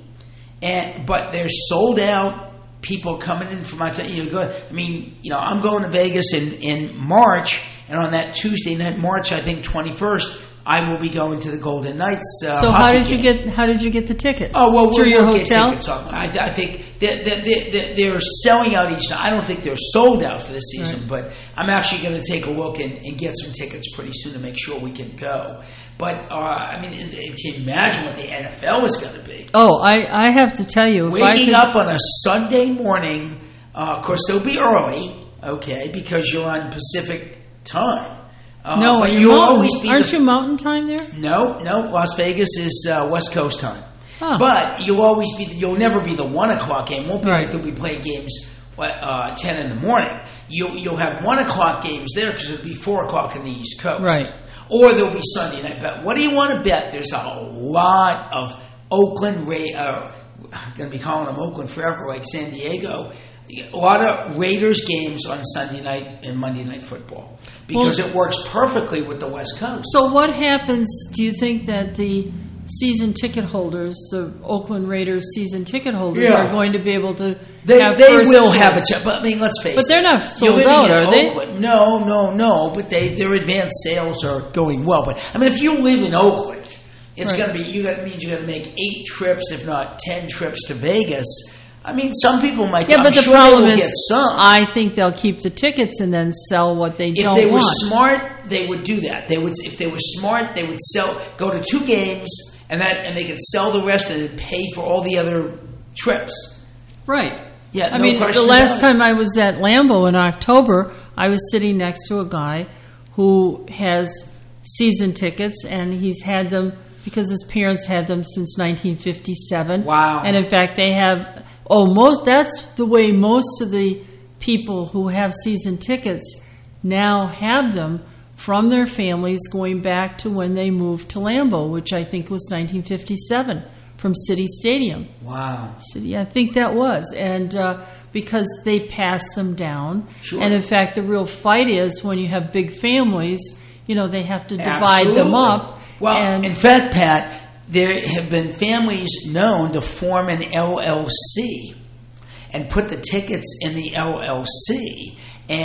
and but they're sold out. People coming in from out. You know, go. I mean, you know, I'm going to Vegas in in March, and on that Tuesday night, March, I think twenty-first. I will be going to the Golden Knights. Uh, so how did game. you get? How did you get the tickets? Oh well, through we'll, your we'll hotel. Get tickets on. I, I think they're, they're, they're selling out each night. I don't think they're sold out for this season, right. But I'm actually going to take a look and, and get some tickets pretty soon to make sure we can go. But uh, I mean, can you imagine what the N F L is going to be? Oh, I, I have to tell you, if waking I could, up on a Sunday morning. Uh, of course, they'll be early, okay, because you're on Pacific time. Uh, no, but you're you'll mountain. always be Aren't the, you Mountain Time there? No, no. Las Vegas is uh, West Coast time. Huh. But you'll always be. The, you'll never be the one o'clock game. Won't be right. like they'll be playing games uh, ten in the morning. You'll you'll have one o'clock games there because it'll be four o'clock in the East Coast. Right. Or there'll be Sunday night bet. What do you want to bet? There's a lot of Oakland. Ra- uh, I'm going to be calling them Oakland forever, like San Diego. A lot of Raiders games on Sunday night and Monday Night Football because well, it works perfectly with the West Coast. So what happens, do you think that the season ticket holders, the Oakland Raiders season ticket holders, yeah. are going to be able to they, have They first will choice. have a chance, but I mean, let's face but it. But they're not sold out, are they? Oakland. No, no, no, but they their advanced sales are going well. But I mean, if you live in Oakland, it's right. going to be, you got, it means you're going to make eight trips, if not ten trips to Vegas. I mean, some people might. Yeah, I'm but the sure problem they will is, get some. I think they'll keep the tickets and then sell what they if don't want. If they were smart, they would do that. They would, if they were smart, they would sell, go to two games, and that, and they could sell the rest and then pay for all the other trips. Right. Yeah. I no mean, the last time I was at Lambeau in October, I was sitting next to a guy who has season tickets, and he's had them because his parents had them since nineteen fifty-seven. Wow. And in fact, they have. Oh, most that's the way most of the people who have season tickets now have them from their families going back to when they moved to Lambeau, which I think was nineteen fifty-seven from City Stadium. Wow. City, I think that was. And uh, because they pass them down. Sure. And in fact, the real fight is when you have big families, you know, they have to divide Absolutely. them up. Well, and in fact, Pat, there have been families known to form an L L C and put the tickets in the L L C,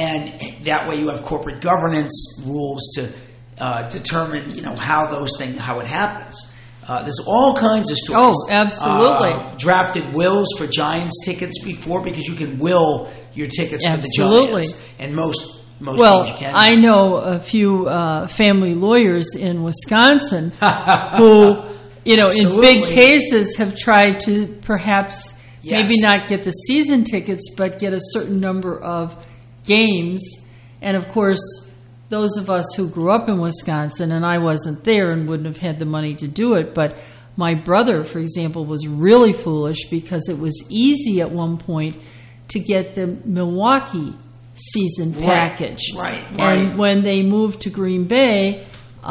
and that way you have corporate governance rules to uh, determine, you know, how those things, how it happens. Uh, there's all kinds of stories. Oh, absolutely. Uh, drafted wills for Giants tickets before because you can will your tickets absolutely. for the Giants, and most. Most well, you can. I know a few uh, family lawyers in Wisconsin who, you know, Absolutely. in big cases have tried to perhaps yes. maybe not get the season tickets, but get a certain number of games. And of course, those of us who grew up in Wisconsin, and I wasn't there and wouldn't have had the money to do it, but my brother, for example, was really foolish because it was easy at one point to get the Milwaukee season package. Right, right, right. And when they moved to Green Bay,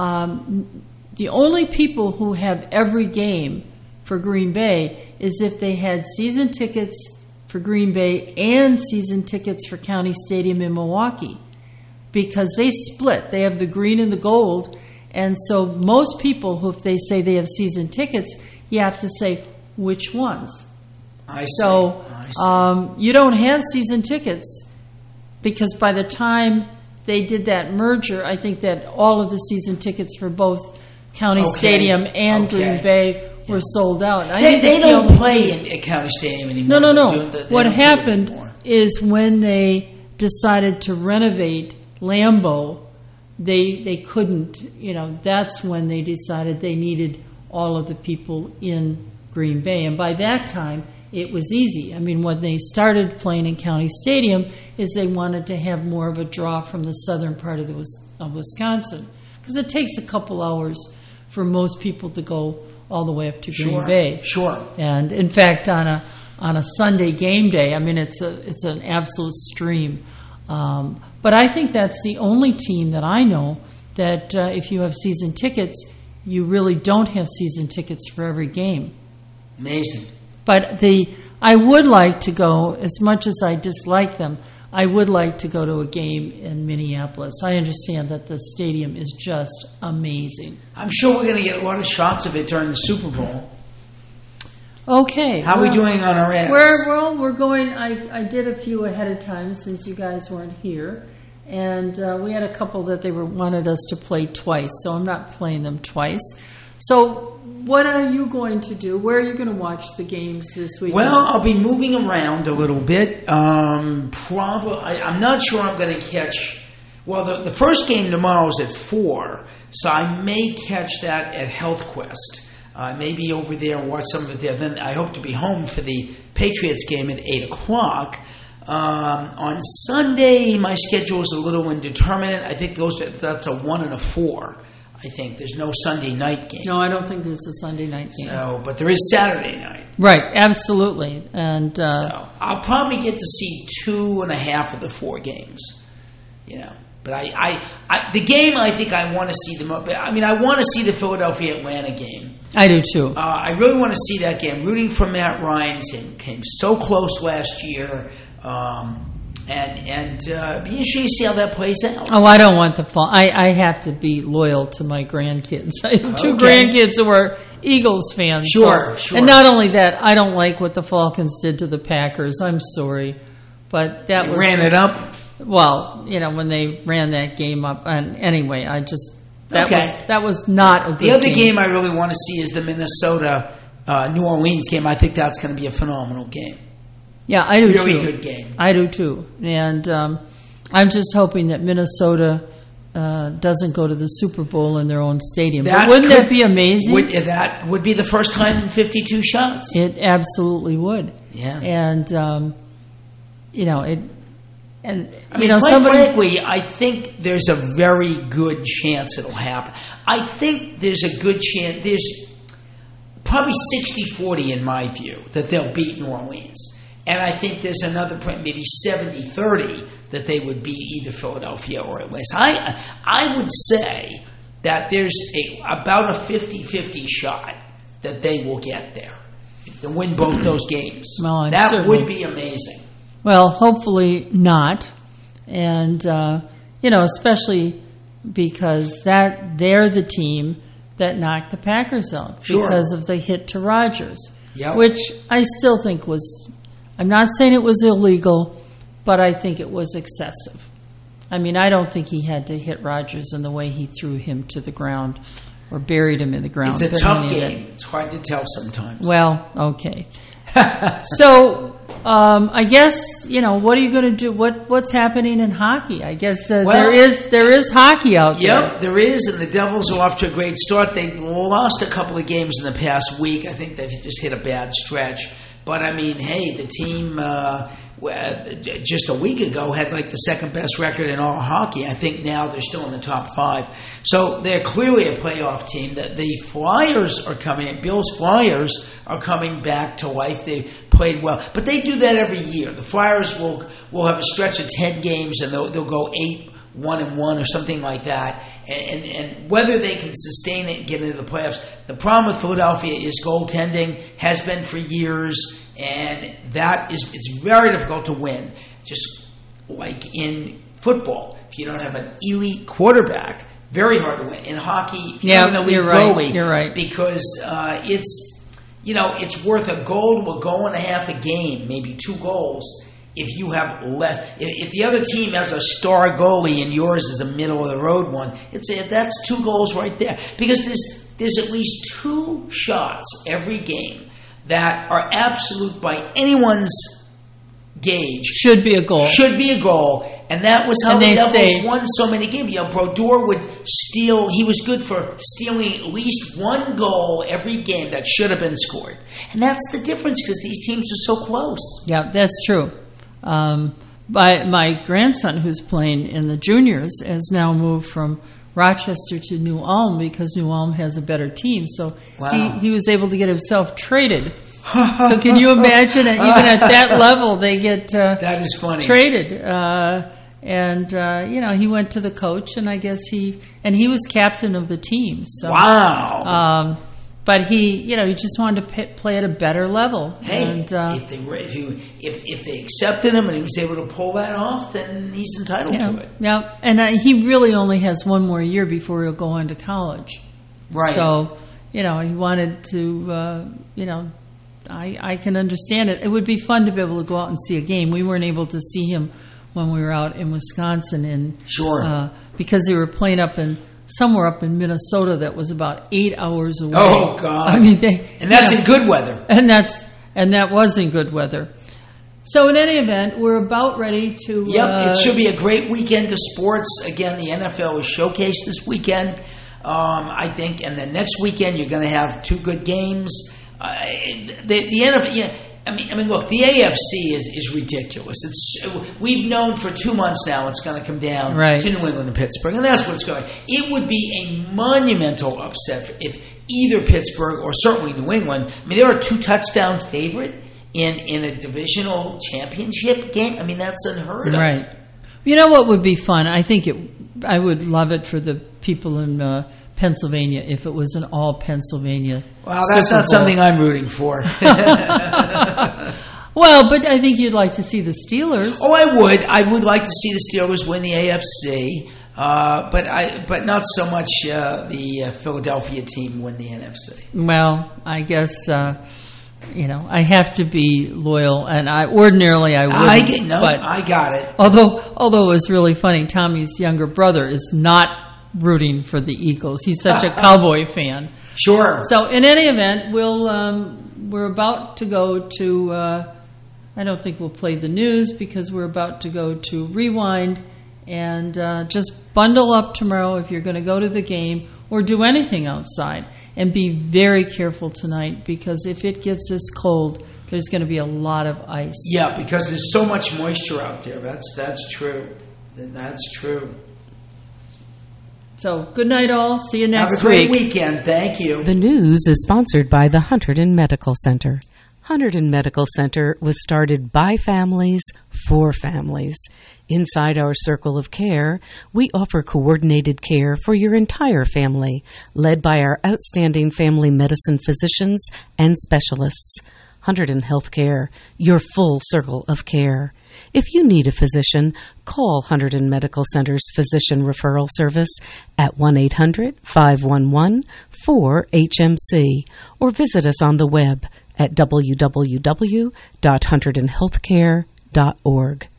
um, the only people who have every game for Green Bay is if they had season tickets for Green Bay and season tickets for County Stadium in Milwaukee, because they split. They have the green and the gold, and so most people who, if they say they have season tickets, you have to say which ones. I see. So I see. Um, you don't have season tickets. Because by the time they did that merger, I think that all of the season tickets for both County okay. Stadium and okay. Green Bay were yeah. sold out. I they think they the don't play in, at County Stadium anymore. No, no, no. The, what happened is when they decided to renovate Lambeau, they they couldn't, you know, that's when they decided they needed all of the people in Green Bay. And by that time, it was easy. I mean, when they started playing in County Stadium, is they wanted to have more of a draw from the southern part of, the, of Wisconsin, because it takes a couple hours for most people to go all the way up to Green Sure, Bay. sure. And in fact, on a on a Sunday game day, I mean, it's a it's an absolute stream. Um, but I think that's the only team that I know that uh, if you have season tickets, you really don't have season tickets for every game. Amazing. But the I would like to go, as much as I dislike them, I would like to go to a game in Minneapolis. I understand that the stadium is just amazing. I'm sure we're going to get a lot of shots of it during the Super Bowl. Okay. How are we doing on our ads? We're, well, we're going, I, I did a few ahead of time since you guys weren't here. And uh, we had a couple that they were wanted us to play twice, so I'm not playing them twice. So what are you going to do? Where are you going to watch the games this week? Well, I'll be moving around a little bit. Um, probably, I, I'm not sure I'm going to catch. Well, the, the first game tomorrow is at four, so I may catch that at Health Quest. Uh, maybe over there and watch some of it there. Then I hope to be home for the Patriots game at eight o'clock. Um, on Sunday, my schedule is a little indeterminate. I think those that's a one and a four. I think there's no Sunday night game. No, I don't think there's a Sunday night game. So, but there is Saturday night. Right, absolutely. And uh, so I'll probably get to see two and a half of the four games. You know, but I, I, I the game I think I want to see them. I mean, I want to see the Philadelphia Atlanta game. I do too. Uh, I really want to see that game. Rooting for Matt Ryan, came so close last year. Um, And and uh, be interesting to see how that plays out. Oh, I don't want the fall. I, I have to be loyal to my grandkids. I have two Okay. grandkids who are Eagles fans. Sure, so- sure. And not only that, I don't like what the Falcons did to the Packers. I'm sorry, but that They was ran it up? Well, you know, when they ran that game up. And anyway, I just that Okay. was that was not a good The other game. game I really want to see is the Minnesota uh, New Orleans game. I think that's going to be a phenomenal game. Yeah, I do Really too. good game. I do too, and um, I'm just hoping that Minnesota uh, doesn't go to the Super Bowl in their own stadium. That but wouldn't could- that be amazing? Would, that would be the first time in fifty-two shots. It absolutely would. Yeah. And um, you know it, and I you mean, know quite somebody. frankly, I think there's a very good chance it'll happen. I think there's a good chance. There's probably sixty forty in my view that they'll beat New Orleans. And I think there's another point, maybe seventy thirty, that they would beat either Philadelphia or Atlanta. I I would say that there's a about a fifty-fifty shot that they will get there to win both those games. Well, I'm that certainly- would be amazing. Well, hopefully not, and uh, you know, especially because that they're the team that knocked the Packers out Sure. because of the hit to Rodgers, Yep. which I still think was. I'm not saying it was illegal, but I think it was excessive. I mean, I don't think he had to hit Rodgers in the way he threw him to the ground or buried him in the ground. It's a but tough any of game. It's hard to tell sometimes. Well, okay. So, um, I guess, you know, what are you going to do? What What's happening in hockey? I guess uh, Well- there is there is hockey out there. Yep, there is, and the Devils are off to a great start. They lost a couple of games in the past week. I think they've just hit a bad stretch. But, I mean, hey, the team uh, just a week ago had like the second best record in all hockey. I think now they're still in the top five. So they're clearly a playoff team. That the Flyers are coming, Bill's Flyers are coming back to life. They played well. But they do that every year. The Flyers will will have a stretch of ten games, and they'll, they'll go eight one and one or something like that, and, and and whether they can sustain it and get into the playoffs. The problem with Philadelphia is goaltending, has been for years, and that is it's very difficult to win. Just like in football, if you don't have an elite quarterback, very hard to win. In hockey, if you Yeah, don't have an elite you're right, goalie, you're right. because uh, it's you know it's worth a goal to a goal and a half a game, maybe two goals. If you have less, if, if the other team has a star goalie and yours is a middle of the road one, it's a, that's two goals right there. Because there's there's at least two shots every game that are absolute by anyone's gauge. Should be a goal. Should be a goal, and that was how And the they Devils saved. won so many games. You know, Brodeur would steal. He was good for stealing at least one goal every game that should have been scored, and that's the difference because these teams are so close. Yeah, that's true. Um, by, my grandson, who's playing in the juniors, has now moved from Rochester to New Ulm because New Ulm has a better team. So Wow. he, he was able to get himself traded. So can you imagine it? Even at that level, they get uh, that is funny. traded. Uh, and, uh, you know, he went to the coach, and I guess he, and he was captain of the team. So, Wow. Um, but he, you know, he just wanted to p- play at a better level. Hey, and, uh, if they were, if you if if they accepted him and he was able to pull that off, then he's entitled yeah, to it. yeah. And uh, he really only has one more year before he'll go on to college. Right. So, you know, he wanted to, uh, you know, I, I can understand it. It would be fun to be able to go out and see a game. We weren't able to see him when we were out in Wisconsin, and Sure. uh, because they were playing up in somewhere up in Minnesota that was about eight hours away. Oh, God. I mean, they, And that's you know, in good weather. and that's and that was in good weather. So in any event, we're about ready to. Yep, uh, it should be a great weekend of sports. Again, the N F L is showcased this weekend, um, I think, and then next weekend you're going to have two good games. Uh, the, the N F L, yeah, I mean, I mean, look, the A F C is, is ridiculous. It's we've known for two months now it's going to come down Right. to New England and Pittsburgh, and that's what's going. It would be a monumental upset if either Pittsburgh or certainly New England. I mean, they're a two touchdown favorite in in a divisional championship game. I mean, that's unheard of. Right. You know what would be fun? I think it. I would love it for the people in uh, Pennsylvania if it was an all Pennsylvania. Well, that's Super not Bowl. something I'm rooting for. Well, but I think you'd like to see the Steelers. Oh, I would. I would like to see the Steelers win the A F C, uh, but I, but not so much uh, the uh, Philadelphia team win the N F C. Well, I guess uh, you know I have to be loyal, and I ordinarily I wouldn't. I get, no, but I got it. although although it was really funny, Tommy's younger brother is not rooting for the Eagles. He's such a Cowboy fan. Sure. So in any event, we'll um, we're about to go to. Uh, I don't think we'll play the news because we're about to go to Rewind, and uh, just bundle up tomorrow if you're going to go to the game or do anything outside, and be very careful tonight because if it gets this cold, there's going to be a lot of ice. Yeah, because there's so much moisture out there. That's that's true. That's true. So good night, all. See you next Have a great week. weekend. Thank you. The news is sponsored by the Hunterdon Medical Center. Hunterdon Medical Center was started by families for families. Inside our circle of care, we offer coordinated care for your entire family, led by our outstanding family medicine physicians and specialists. Hunterdon Healthcare, your full circle of care. If you need a physician, call Hunterdon Medical Center's Physician Referral Service at one eight hundred, five one one, four H M C or visit us on the web at w w w dot hunterdon healthcare dot org.